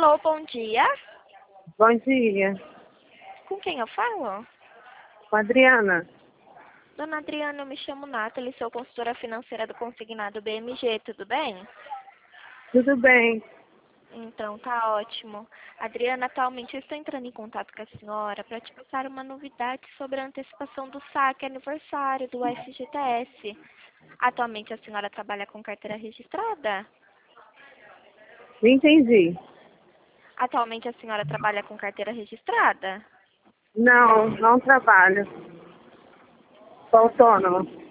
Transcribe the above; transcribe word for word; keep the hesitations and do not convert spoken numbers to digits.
Alô, bom dia. Bom dia, Com quem eu falo? com a Adriana. Dona Adriana, eu me chamo Nathalie, sou consultora financeira do Consignado B M G, tudo bem? Tudo bem? Então, tá ótimo. Adriana, atualmente eu estou entrando em contato com a senhora para te passar uma novidade sobre a antecipação do saque aniversário do F G T S. Atualmente a senhora trabalha com carteira registrada? Não entendi. Atualmente a senhora trabalha com carteira registrada? Não, não trabalho. Sou autônoma.